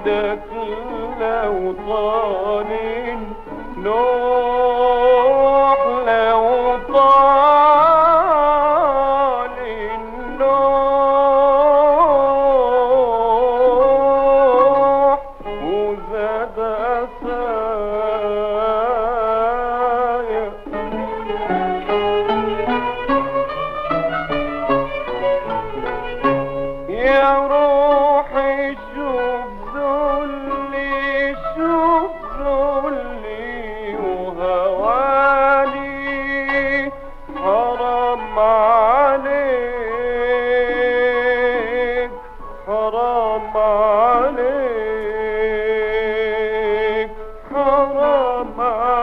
بعدك لو طال النوح، لو طال النوح وزاد أسايا. يا روحي شوف ذلي، شوف ذلي وهواني، حرام عليك، حرام عليك، حرام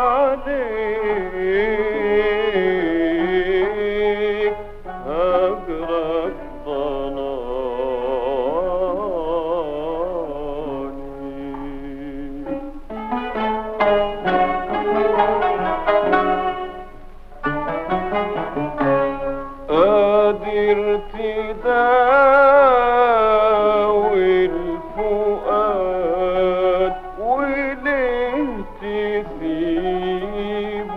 عليك، هجرك قادر تداوي الفؤاد وليه تسيبه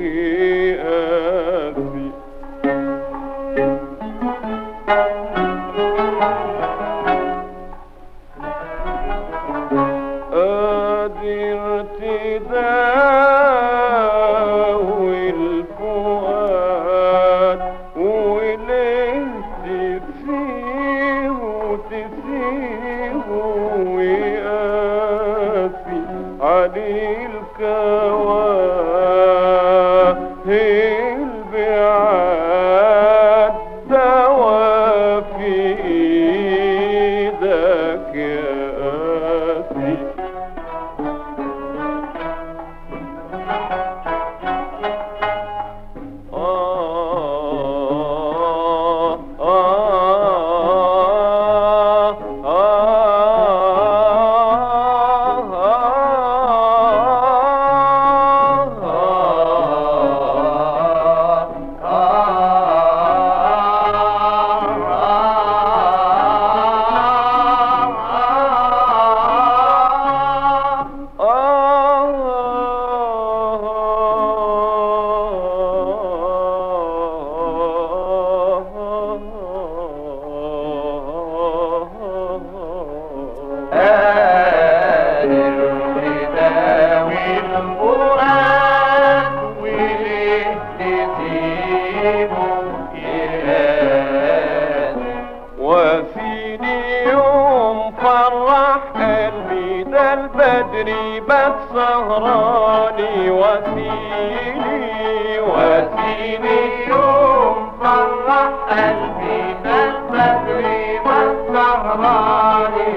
يقاسي. قادر تداوي الفؤاد وليه تسيبه ويقاسي عليه الكواهي البعاد دوا في ايدك يا قاسي. وفيني يوم فرح قلبي ده البدري بات سهراني. وفيني يوم فرح قلبي ده البدري بات سهراني.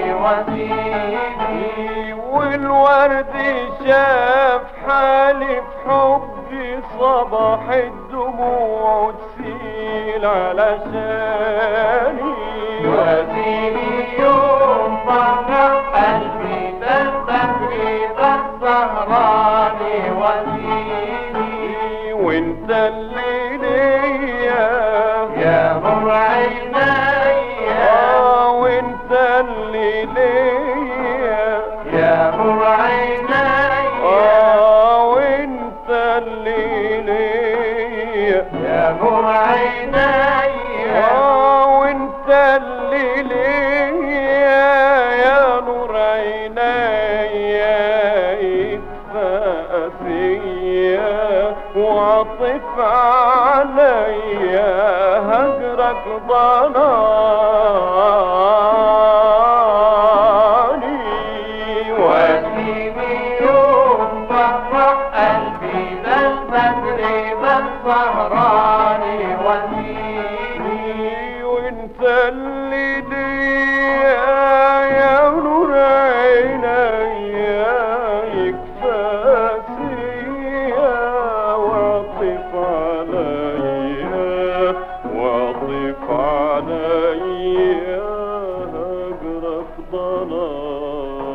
وفيني والورد شاف حالي في حبي صباح الدموع تسيل علشاني. وفيني يوم فرح قلبي ده البدري بات سهراني. وفيني وانت اللي ليا يا نور عينيا، وانت اللي ليا يا نور عينيا، وانت اللي ليا يا نور عينيا، وانت اللي ليا يا نور عينيا. يكفى فيا وعطف عليا هجرك ضناني. وفيني يوم فرح قلبي ده البدري بات سهراني. وفيني وانت اللي ليا يا نور عينيا. يكفى فيا وعطف عليا، وعطف عليا هجرك ضناني.